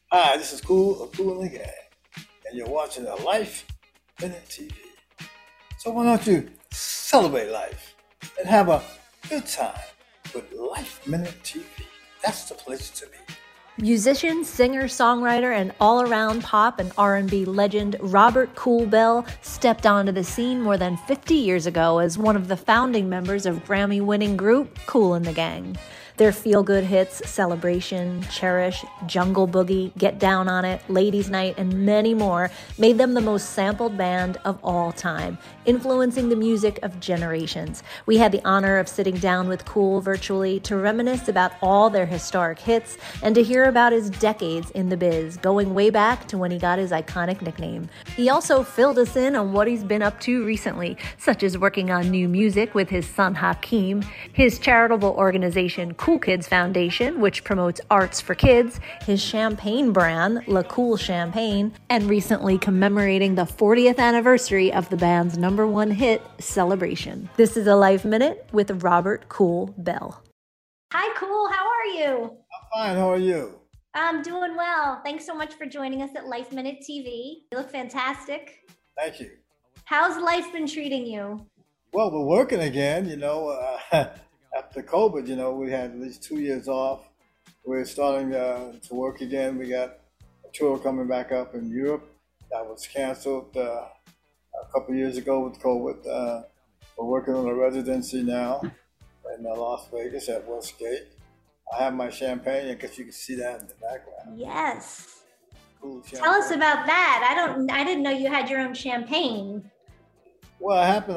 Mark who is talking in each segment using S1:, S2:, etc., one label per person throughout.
S1: Hi, this is Cool in the Gang, and you're watching a Life Minute TV. So why don't you celebrate life and have a good time with Life Minute TV? That's the place to be.
S2: Musician, singer, songwriter, and all-around pop and R&B legend Robert Kool Bell stepped onto the scene more than 50 years ago as one of the founding members of Grammy-winning group Kool and the Gang. Their feel-good hits, Celebration, Cherish, Jungle Boogie, Get Down on It, Ladies Night, and many more made them the most sampled band of all time, influencing the music of generations. We had the honor of sitting down with Kool virtually to reminisce about all their historic hits and to hear about his decades in the biz, going way back to when he got his iconic nickname. He also filled us in on what he's been up to recently, such as working on new music with his son Hakeem, his charitable organization Kool Kids Foundation, which promotes arts for kids, his champagne brand, La Kool Champagne, and recently commemorating the 40th anniversary of the band's #1 hit, Celebration. This is a Life Minute with Robert Kool Bell. Hi, Kool. How are you?
S1: I'm fine. How are you?
S2: I'm doing well. Thanks so much for joining us at Life Minute TV. You look fantastic.
S1: Thank you.
S2: How's life been treating you?
S1: Well, we're working again, after COVID, we had at least 2 years off. We're starting to work again. We got a tour coming back up in Europe that was canceled a couple years ago with COVID. We're working on a residency now in Las Vegas at Westgate. I have my champagne. I guess you can see that in the background.
S2: Yes.
S1: Cool champagne.
S2: Tell us about that. I didn't know you had your own champagne.
S1: Well, it happened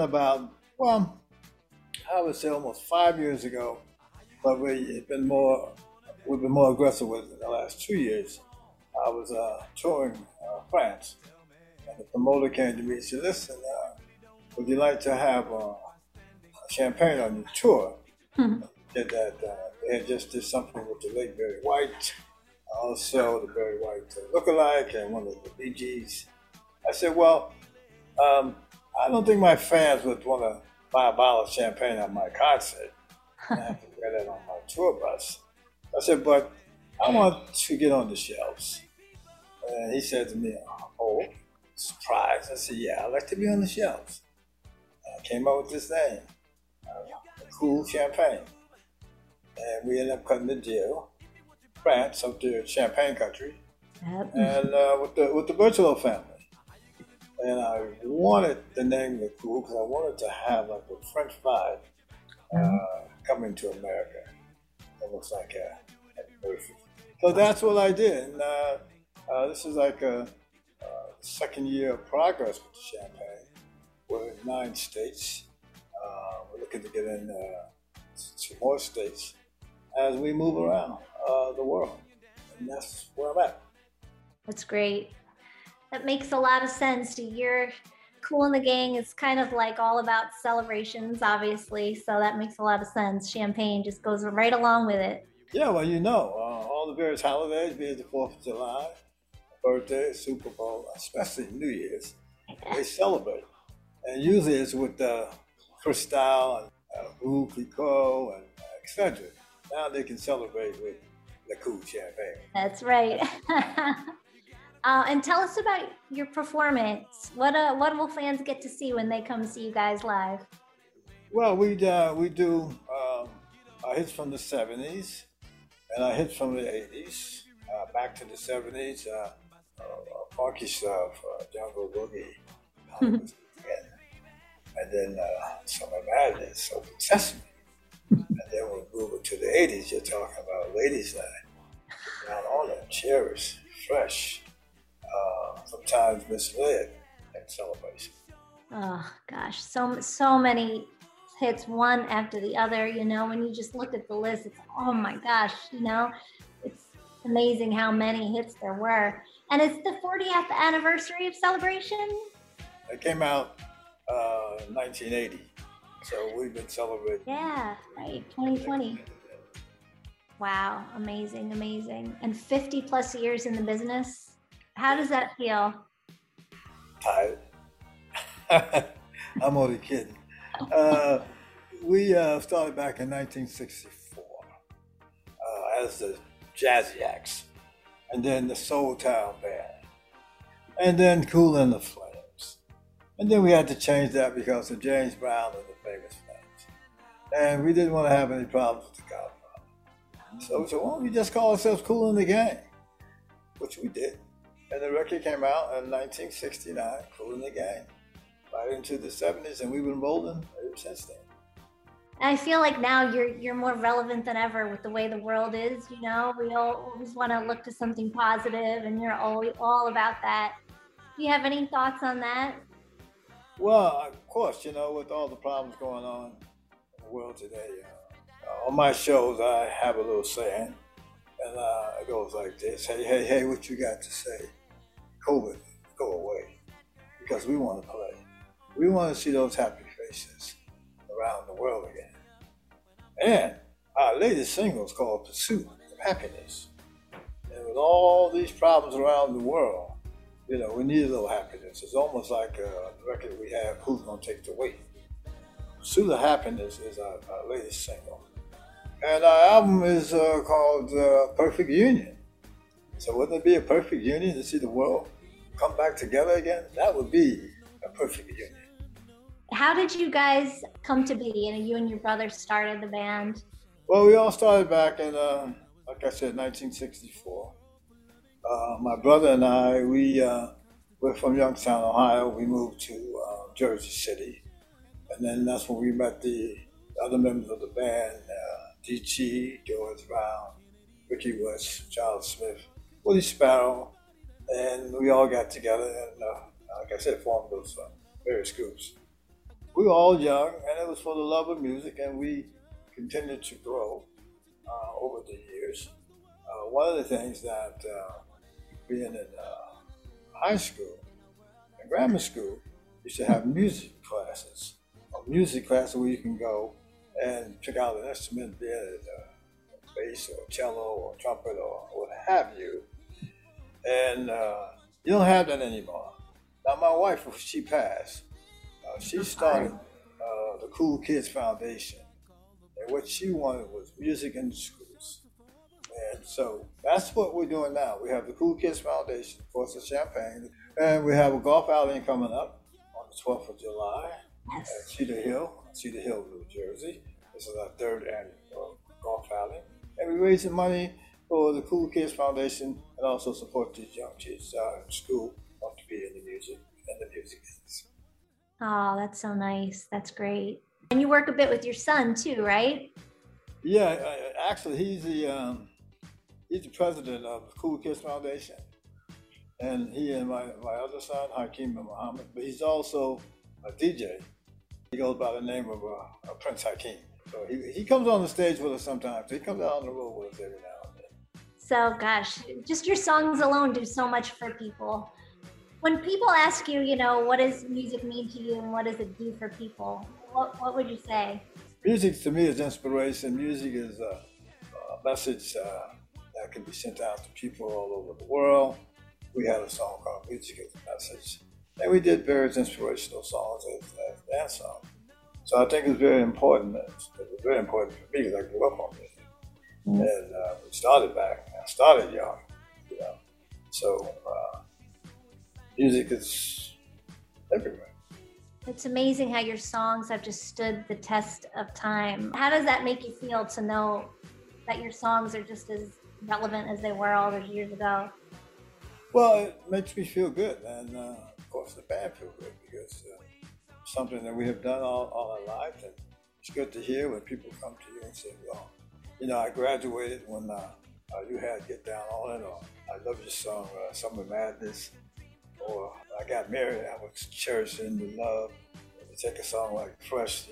S1: I would say almost 5 years ago, but we've been more aggressive with it in the last 2 years. I was touring France, and the promoter came to me and said, "Listen, would you like to have champagne on your tour?" Did that? They had just did something with the late Barry White, also the Barry White lookalike, and one of the Bee Gees. I said, "Well, I don't think my fans would want to buy a bottle of champagne at my concert. I have to wear that on my tour bus." I said, "But I want to get on the shelves." And he said to me, "Oh, surprise." I said, "Yeah, I'd like to be on the shelves." And I came up with this name, Kool Champagne. And we ended up cutting the deal. France, up there, Champagne country,
S2: Yep.
S1: and with the Berthelot family. And I wanted the name of Kool because I wanted to have like a French vibe coming to America. It looks like perfect. So that's what I did. And this is like a second year of progress with the champagne. We're in 9 states. We're looking to get in 2 more states as we move around the world. And that's where I'm at.
S2: That's great. That makes a lot of sense. Your Kool and the Gang is kind of like all about celebrations, obviously. So that makes a lot of sense. Champagne just goes right along with it.
S1: Yeah, well, all the various holidays, be it the 4th of July, birthday, Super Bowl, especially New Year's, they celebrate. And usually it's with Cristal and Rouge Clicquot and etc. Now they can celebrate with the Kool Champagne.
S2: That's right. And tell us about your performance. What will fans get to see when they come see you guys live?
S1: Well, we do our hits from the 70s and our hits from the 80s, back to the 70s, funky stuff, Jungle Boogie, and then Summer Madness, so Sesame. And then we move it to the 80s, you're talking about Ladies Night, Down on It, Cherish, Fresh, sometimes Misled, and Celebration.
S2: Oh gosh, so many hits, one after the other. When you just look at the list, it's oh my gosh. It's amazing how many hits there were. And it's the 40th anniversary of Celebration.
S1: It came out in 1980, so we've been celebrating.
S2: Yeah, right, 2020. Wow, amazing. And 50 plus years in the business. How does that feel?
S1: Tired. I'm only kidding. We started back in 1964 as the Jazzy Acts. and then the Soul Town Band, and then Kool and the Flames. And then we had to change that because of James Brown and the Famous Flames. And we didn't want to have any problems with the Godfather. So we said, why don't we just call ourselves Kool and the Gang? Which we did. And the record came out in 1969, Kool and the Gang, right into the 70s, and we've been rolling ever since then.
S2: I feel like now you're more relevant than ever with the way the world is. You know, we always want to look to something positive, and you're all about that. Do you have any thoughts on that?
S1: Well, of course, with all the problems going on in the world today, on my shows I have a little saying, and it goes like this: Hey, hey, hey, what you got to say? COVID, go away, because we want to play. We want to see those happy faces around the world again. And our latest single is called Pursuit of Happiness. And with all these problems around the world, we need a little happiness. It's almost like the record we have, Who's Gonna Take the Weight? Pursuit of Happiness is our latest single. And our album is called Perfect Union. So wouldn't it be a perfect union to see the world come back together again? That would be a perfect union.
S2: How did you guys come to be? You and your brother started the band.
S1: Well, we all started back in, like I said, 1964. My brother and I, we're from Youngstown, Ohio. We moved to Jersey City. And then that's when we met the other members of the band, D.G., George Brown, Ricky West, Charles Smith, Willie Sparrow. And we all got together and, like I said, formed those various groups. We were all young, and it was for the love of music, and we continued to grow over the years. One of the things that being in high school and grammar school, you should have music classes, a music class where you can go and pick out an instrument, be it a bass or cello or trumpet or what have you. And you don't have that anymore. Now, my wife, she passed. She started the Cool Kids Foundation, and what she wanted was music in the schools. And so that's what we're doing now. We have the Cool Kids Foundation, of course, in Champaign, and we have a golf outing coming up on the 12th of July at Cedar Hill, New Jersey. This is our third annual golf outing. And we're raising money for the Cool Kids Foundation and also support these young kids in school who want to be in the music business.
S2: Oh, that's so nice. That's great. And you work a bit with your son too, right?
S1: Yeah, actually, he's the president of the Cool Kids Foundation, and he and my other son, Hakeem Muhammad, but he's also a DJ. He goes by the name of Prince Hakeem. So he comes on the stage with us sometimes. He comes out on the road with us every now and then.
S2: So, gosh, just your songs alone do so much for people. When people ask you, what does music mean to you and what does it do for people, what would you say?
S1: Music to me is inspiration. Music is a message that can be sent out to people all over the world. We had a song called Music is a Message. And we did various inspirational songs as dance songs. So I think it's very important. It was very important for me because I grew up on music. Mm-hmm. And we started back. I started young, So music is everywhere.
S2: It's amazing how your songs have just stood the test of time. How does that make you feel to know that your songs are just as relevant as they were all those years ago?
S1: Well, it makes me feel good. And of course the band feels good because it's something that we have done all our lives. And it's good to hear when people come to you and say, well, I graduated when you had Get Down On It, or I love your song, Summer Madness. Or I got married, I was cherishing the love. You take a song like Fresh,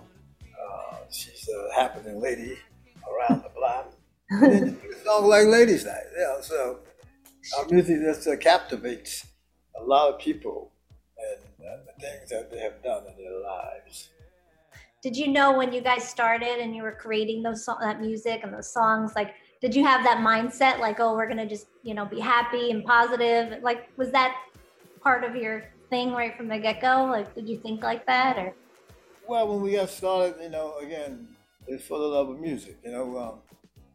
S1: she's a happening lady around the block. And then you take a song like Ladies Night, so our music just captivates a lot of people and the things that they have done in their lives.
S2: Did you know when you guys started and you were creating that music and those songs, did you have that mindset we're gonna just, be happy and positive? Was that part of your thing right from the get-go? Did you think like that, or?
S1: Well, when we got started, again, it's for the love of music.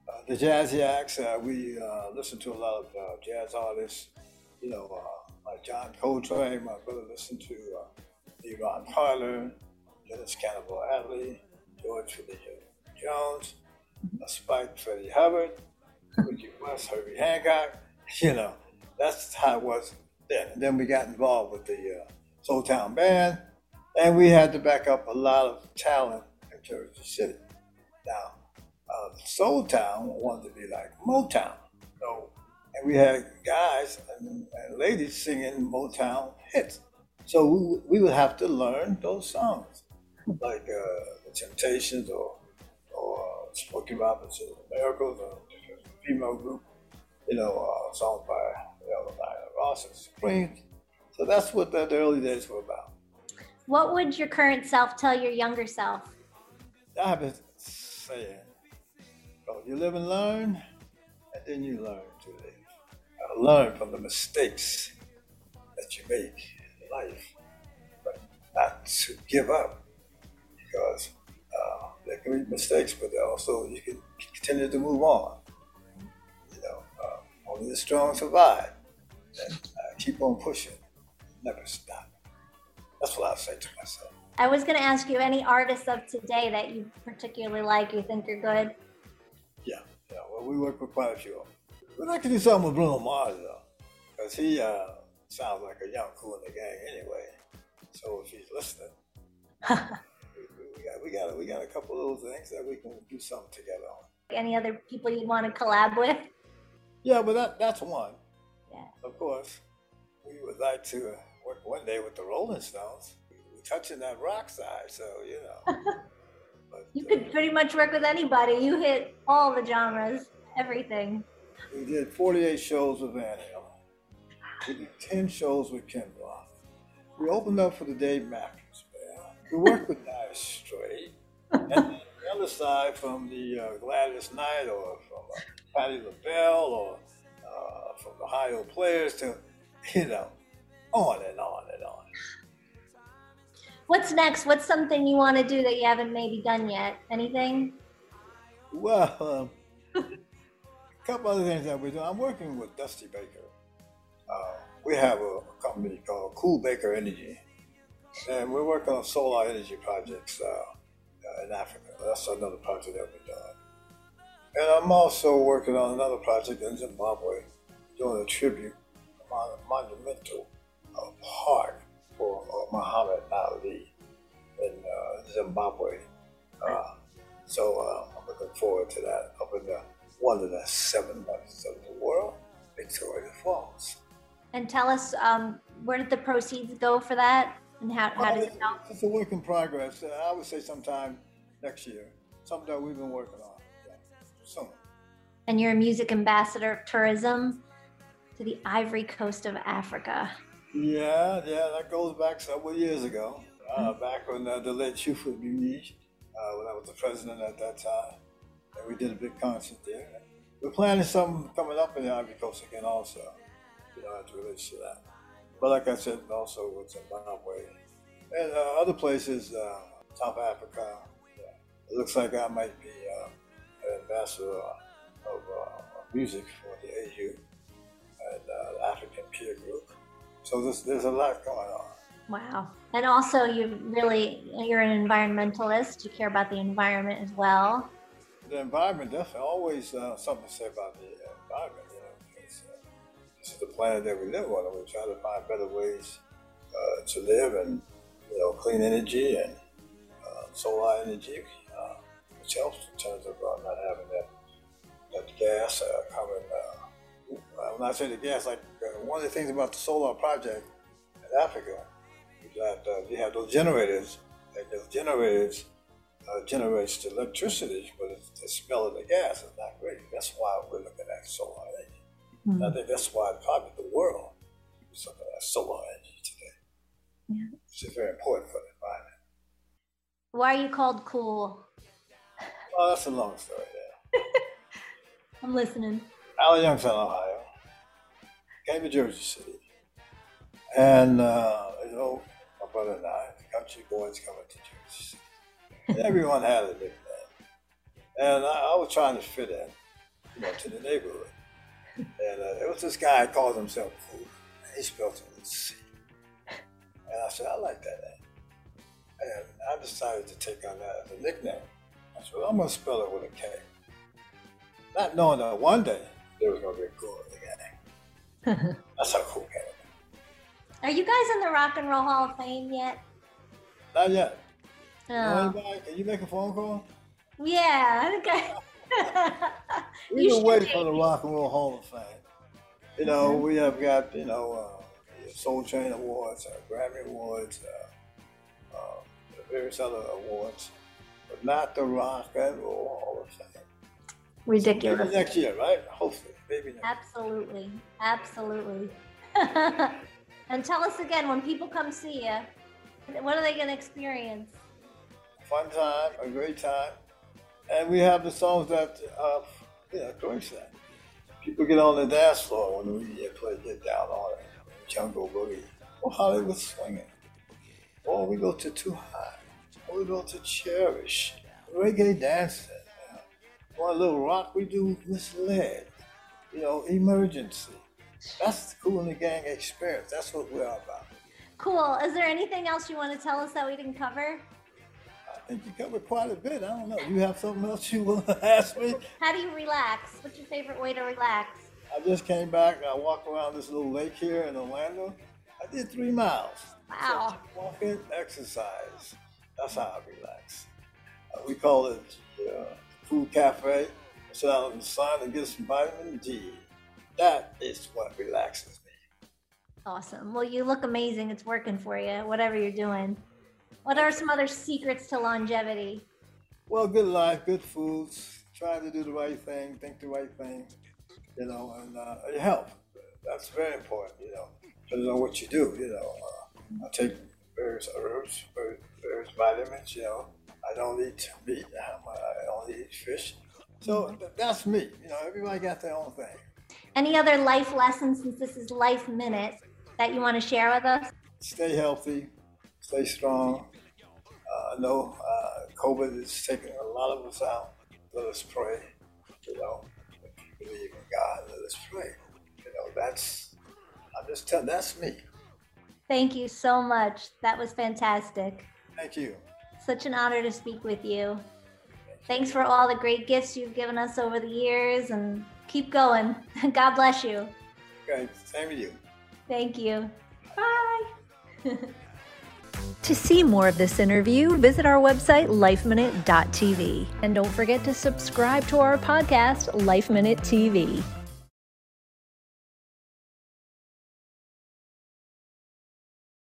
S1: The Jazzy Acts, we listen to a lot of jazz artists, like John Coltrane. My brother listened to Levon Carter, Dennis Cannibal Adderley, George Philip Jones, Spike Freddie Hubbard, Ricky West, Herbie Hancock. You know, that's how it was then. And then we got involved with the Soul Town Band, and we had to back up a lot of talent in Jersey City. Now, Soul Town wanted to be like Motown, and we had guys and ladies singing Motown hits. So we would have to learn those songs, like The Temptations or Smokey Robinson, Miracles, or a female group, songs by Diana Ross and Supreme. So that's what the early days were about.
S2: What would your current self tell your younger self?
S1: I've been saying, you live and learn, and then you learn to live. Learn from the mistakes that you make in life, but not to give up, because they can be mistakes, but also you can continue to move on. Only the strong survive, and keep on pushing, never stop. That's what I say to myself.
S2: I was going to ask you any artists of today that you particularly like, you think are good?
S1: Yeah. Well, we work with quite a few of them. We'd like to do something with Bruno Mars, though, because he sounds like a young Kool in the Gang anyway. So if he's listening, we got a couple of those things that we can do something together on.
S2: Any other people you'd want to collab with?
S1: Yeah, but that's one.
S2: Yeah.
S1: Of course, we would like to work one day with the Rolling Stones. We're touching that rock side, so But,
S2: you could pretty much work with anybody. You hit all the genres, everything.
S1: We did 48 shows with Van Halen. We did 10 shows with Ken Block. We opened up for the Dave Matthews Band. We worked with Dire Straits. And then the other side, from the Gladys Knight or from Patti LaBelle or from the Ohio Players to, on and on and on.
S2: What's next? What's something you want to do that you haven't maybe done yet? Anything?
S1: Well, a couple other things that we're doing. I'm working with Dusty Baker. We have a company called Cool Baker Energy, and we're working on solar energy projects in Africa. That's another project that we're doing. And I'm also working on another project in Zimbabwe, doing a tribute, a monumental park for Muhammad Ali in Zimbabwe. So I'm looking forward to that up in one of the 7 wonders of the world, Victoria Falls.
S2: And tell us, where did the proceeds go for that? And how does it help?
S1: It's a work in progress. I would say sometime next year. Something that we've been working on. Soon.
S2: And you're a music ambassador of tourism to the Ivory Coast of Africa.
S1: Yeah, that goes back several years ago. Back when the late Shufut Munich, when I was the president at that time. And we did a big concert there. We're planning something coming up in the Ivory Coast again also, as it relates to that. But like I said, also with Zimbabwe and other places, South Africa. It looks like I might be an ambassador of music for the AU and the African Peer Group. So there's a lot going on.
S2: Wow. And also you're an environmentalist. You care about the environment as well.
S1: The environment, definitely, always something to say about the environment. This is the planet that we live on, and we try to find better ways to live, and clean energy and solar energy, which helps in terms of not having that gas coming. When I say the gas, like one of the things about the solar project in Africa is that you have those generators, and those generators generates the electricity, but the smell of the gas is not great. That's why we're looking at solar energy. Mm-hmm. I think that's why probably the world is looking at solar energy today. Yeah. Which is very important for the environment.
S2: Why are you called Cool?
S1: Oh, that's a long story there.
S2: I'm listening.
S1: Allen Youngstown, Ohio. Came to Jersey City. And, my brother and I, the country boys coming to Jersey City. Everyone had a nickname. And I was trying to fit in. to the neighborhood. And there was this guy who called himself Cool. He spelled it with a C. And I said, I like that name. And I decided to take on that as a nickname. I said, well, I'm going to spell it with a K. Not knowing that one day there was going to be a Cool in the gang. That's how Cool came about.
S2: Are you guys in the Rock and Roll Hall of Fame yet?
S1: Not yet.
S2: No.
S1: You know anybody? Can you make a phone call?
S2: Yeah, okay.
S1: We've been waiting for the Rock and Roll Hall of Fame. You know, we have got, Soul Train Awards, Grammy Awards, various other awards, but not the Rock and Roll Hall of Fame.
S2: Ridiculous.
S1: Maybe next year, right? Hopefully. Maybe next
S2: Absolutely. Absolutely. And tell us again, when people come see you, what are they going to experience?
S1: Fun time, a great time. And we have the songs that, Joyce said. People get on the dance floor when we play Get Down on It, Jungle Boogie, or Hollywood Swinging. Or we go to Too High, or we go to Cherish, reggae dancing. Or a little rock, we do Misled, Emergency. That's the Cool in the Gang experience. That's what we're about.
S2: Cool. Is there anything else you want to tell us that we didn't cover?
S1: I think you covered quite a bit. I don't know. You have something else you want to ask me?
S2: How do you relax? What's your favorite way to relax?
S1: I just came back and I walked around this little lake here in Orlando. I did 3 miles.
S2: Wow.
S1: So walking, exercise. That's how I relax. We call it Food Cafe. Sit out in the sun and get some vitamin D. That is what relaxes me.
S2: Awesome. Well, you look amazing. It's working for you, whatever you're doing. What are some other secrets to longevity?
S1: Well, good life, good foods, trying to do the right thing, think the right thing, and your health. That's very important, depending on what you do, I take various herbs, various vitamins, I don't eat meat, I only eat fish. So that's me, everybody got their own thing.
S2: Any other life lessons, since this is Life Minute, that you want to share with us?
S1: Stay healthy, stay strong. I know COVID is taking a lot of us out. Let us pray, if you believe in God, let us pray. That's me.
S2: Thank you so much. That was fantastic.
S1: Thank you.
S2: Such an honor to speak with you. Thanks for all the great gifts you've given us over the years, and keep going. God bless you.
S1: Okay, same to you.
S2: Thank you. Bye. To see more of this interview, visit our website, lifeminute.tv. And don't forget to subscribe to our podcast, Life Minute TV.